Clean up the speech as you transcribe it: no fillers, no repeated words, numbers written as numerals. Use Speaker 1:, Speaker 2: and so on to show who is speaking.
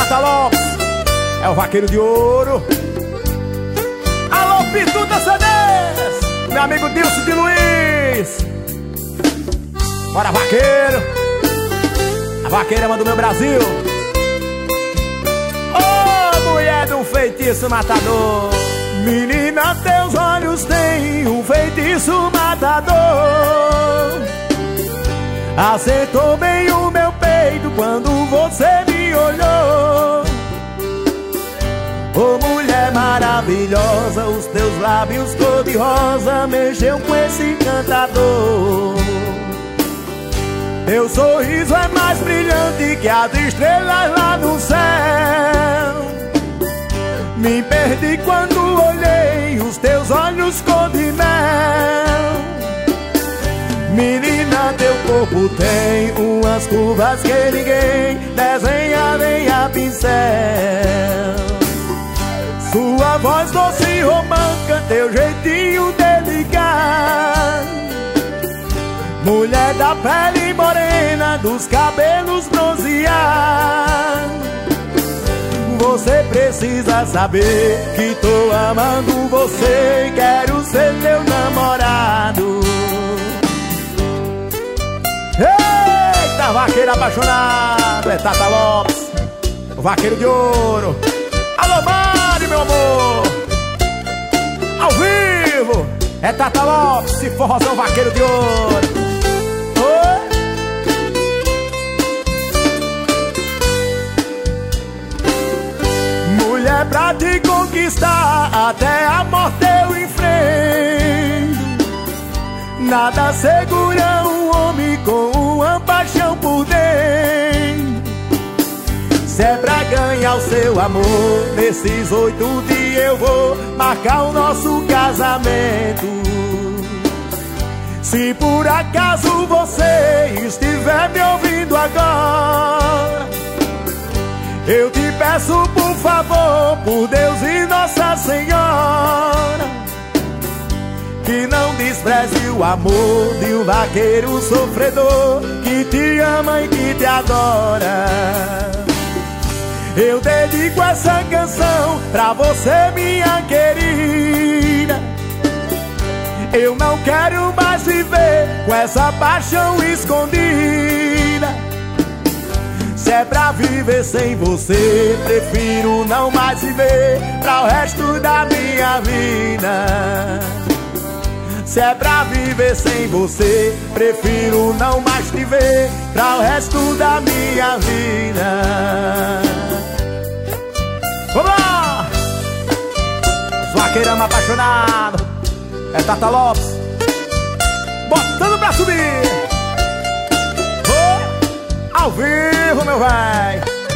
Speaker 1: Tata Lopes, é o Vaqueiro de Ouro. Alô, Pituda CDs, meu amigo Dilson de Luiz. Bora, vaqueiro. A vaqueira do meu Brasil. Ô, mulher de um feitiço matador. Menina, teus olhos têm um feitiço matador. Acertou bem o meu peito quando você me olhou. Ô, mulher maravilhosa, os teus lábios cor-de-rosa mexeu com esse encantador. Teu sorriso é mais brilhante que as estrelas lá no céu. Me perdi quando olhei os teus olhos cor de mel. Menina, teu corpo tem umas curvas que ninguém desenha nem a pincel. Sua voz doce e romântica, teu jeitinho delicado. Mulher da pele morena, dos cabelos bronzeados. Você precisa saber que tô amando você e quero ser teu namorado. Eita, vaqueiro apaixonado, é Tata Lopes, o Vaqueiro de Ouro. Alô, Mari, meu amor. Ao vivo, é Tata Lopes e forrozão Vaqueiro de Ouro. Mulher, pra te conquistar até a morte eu enfrento. Nada segura um homem com uma paixão por dentro. Se é pra ganhar o seu amor, nesses 8 dias eu vou marcar o nosso casamento. Se por acaso você estiver me ouvindo agora, eu te peço por favor, por Deus e Nossa Senhora, que não despreze o amor de um vaqueiro sofredor que te ama e que te adora. Eu dedico essa canção pra você, minha querida. Eu não quero mais viver com essa paixão escondida. Se é pra viver sem você, prefiro não mais viver pra o resto da minha vida. Se é pra viver sem você, prefiro não mais te ver pra o resto da minha vida. Vamos lá! Os vaqueirão apaixonado, é Tata Lopes, botando pra subir. Ao vivo, meu véi.